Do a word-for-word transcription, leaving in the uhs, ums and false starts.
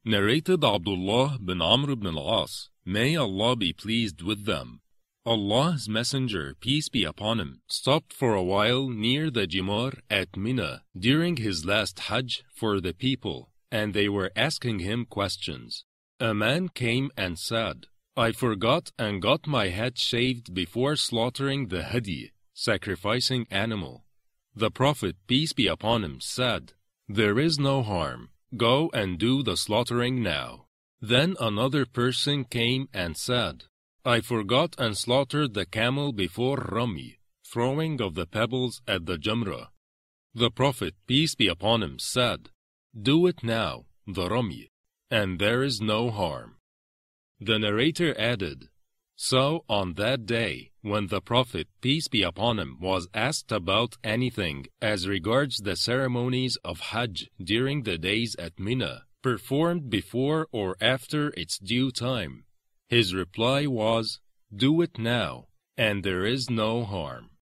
Narrated Abdullah bin Amr ibn al-As, may Allah be pleased with them. Allah's Messenger, peace be upon him, stopped for a while near the Jimar at Mina during his last Hajj for the people, and they were asking him questions. A man came and said, I forgot and got my head shaved before slaughtering the hadi, sacrificing animal. The Prophet, peace be upon him, said, There is no harm. Go and do the slaughtering now. Then another person came and said, I forgot and slaughtered the camel before Rami, throwing of the pebbles at the Jamrah. The Prophet, peace be upon him, said, Do it now, the Rami, and there is no harm. The narrator added, So on that day, when the Prophet, peace be upon him, was asked about anything as regards the ceremonies of Hajj during the days at Mina, performed before or after its due time, his reply was, Do it now, and there is no harm.